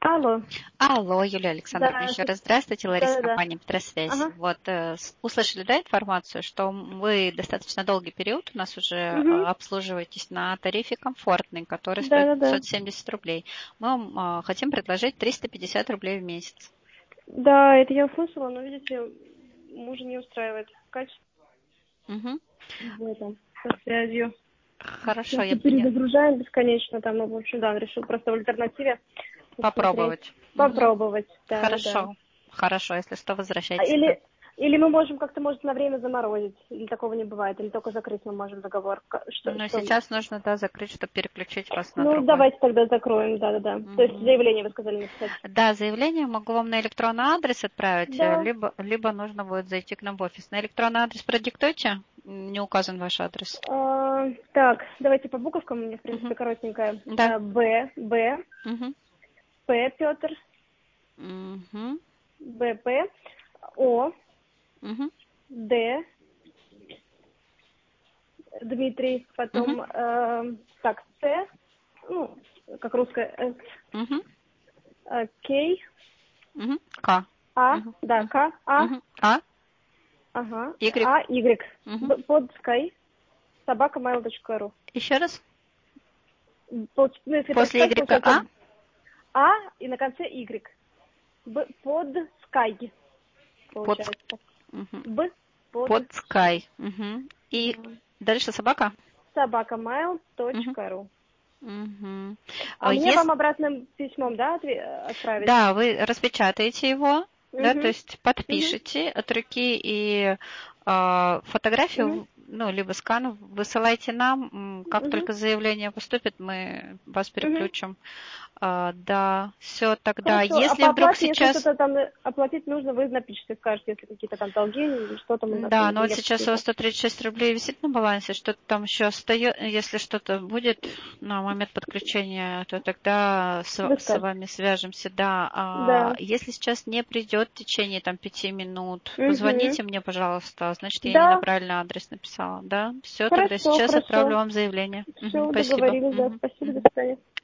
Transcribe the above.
Алло. Алло, Юлия Александровна, Да, еще раз здравствуйте, Лариса, да-да-да. компания Петросвязь. Ага. Вот, услышали, да, информацию, что вы достаточно долгий период у нас уже Угу. обслуживаетесь на тарифе комфортный, который стоит Да-да-да. 570 рублей. Мы вам хотим предложить 350 рублей в месяц. Да, это я услышала, но, видите, мужа не устраивает качество Мгм. в этом, со связью. Хорошо, Просто я поняла. перезагружаем бесконечно, там, и, в общем, да, он решил просто в альтернативе посмотреть. Попробовать. Мгм. Попробовать, да-да-да. Хорошо, хорошо, если что, А возвращайтесь. или мы можем как-то, может, на время заморозить, или такого не бывает, или только закрыть мы можем договор. Но Что? сейчас нужно, да, закрыть, чтобы переключить вас на Ну, другой. давайте тогда закроем, да-да-да. То есть Мгм. заявление вы сказали написать. Да, заявление могу вам на электронный адрес отправить, Да. либо нужно будет зайти к нам в офис. На электронный адрес продиктуйте, не указан ваш адрес. Так, давайте по буковкам, у меня, в принципе, Мгм. коротенькая. Да. Б, Мгм. П, Петр, Мгм. П, О, Мгм. Д, Дмитрий, Мгм. потом, так, С, ну, как русская, С, Мгм. К, Мгм. К. А, Мгм. да, Мгм. К, А, Мгм. А. ага, Y. А, Y, Мгм. под Sky, собака.mail.ru. Еще раз. Ну, если После прочитать, Y. А. получается А и на конце Y. Под Sky, Под. получается. Мгм. Под Под Sky. Мгм. И да. дальше собака. Мгм. собакамайл.ру. Мгм. А мне Есть. вам обратным письмом, да, отправить? Да, вы распечатаете его, да, то Угу. есть Угу. подпишите от руки и Угу. фотографию, ну, либо скан высылайте нам. Как Угу. только заявление поступит, мы вас Угу. переключим. Да, все тогда. Хорошо. А Если по вдруг оплате, если сейчас. что-то там оплатить нужно, вы напишите, скажете, если какие-то там долги или что там у нас, Да, или но вот денег сейчас у вас какие-то. 136 рублей висит на балансе, что-то там еще остается, если что-то будет на момент подключения, то тогда Вы с скажете. вами свяжемся. Да, Да. если сейчас не придет в течение там 5 минут, Угу. позвоните мне, пожалуйста, значит, я не на Да. правильный адрес написала, да? Все, тогда Хорошо, сейчас отправлю хорошо. вам заявление. Мгм, Все, спасибо. договорились, да. Мгм, Спасибо, до мгм. свидания.